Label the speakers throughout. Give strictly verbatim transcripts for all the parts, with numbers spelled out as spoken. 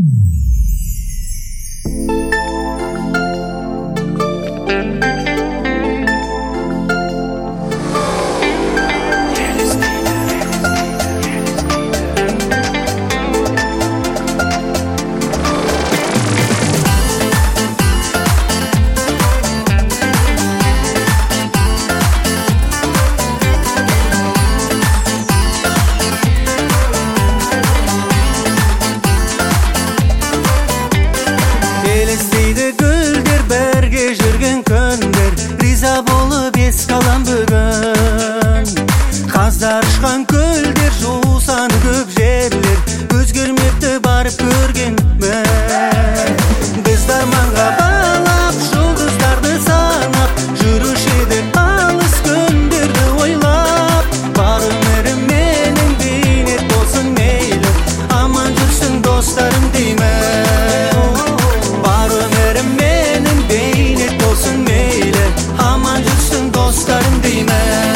Speaker 1: Қаздар ұшқан көлдер, жусаны көп жерлер, өзгермепті барып көргенмін. Біз дарманға балап, жұлдыздарды санап, жүруші едік алыс күндерді ойлап. Бар өмірім менің бейнет болсын мейлі, аман жүрсін достарым деймін. Бар өмірім менің бейнет болсын мейлі, аман жүрсін достарым деймін.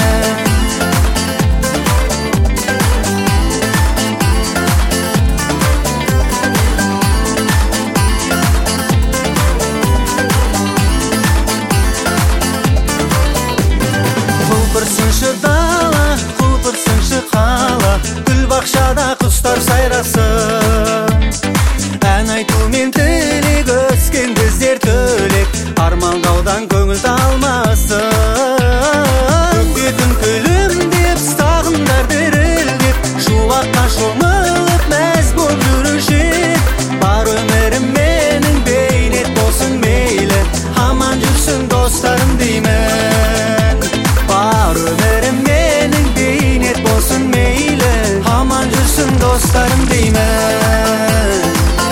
Speaker 1: Құлпырсыншы дала, құлпырсыншы қала, гүл бақшада құстар сайрасын. Ән айтумен тілек өскен біздер төлек, армандаудан көңіл талмасын. Көктетін күлімдеп, сағымдар дірілдеп, шуаққа шомылып мәз боп жүруші. Бар өмірім менің бейнет болсын мейлі, аман жүрсін достарым деймін. Бар өмірім менің бейнет болсын мейлі, аман жүрсін достарым деймін.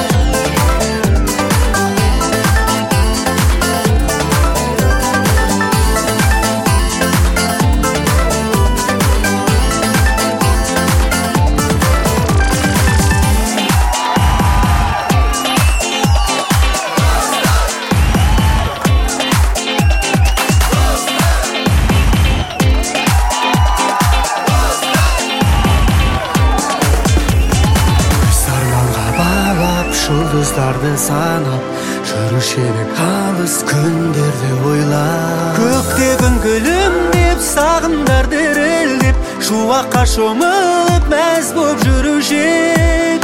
Speaker 1: Жұлдыздарды санап, жүруші едік алыс күндерді ойлап. Көкте күн күлімдеп, сағымдар дірілдеп, шуаққа шомылып мәз боп жүруші едік.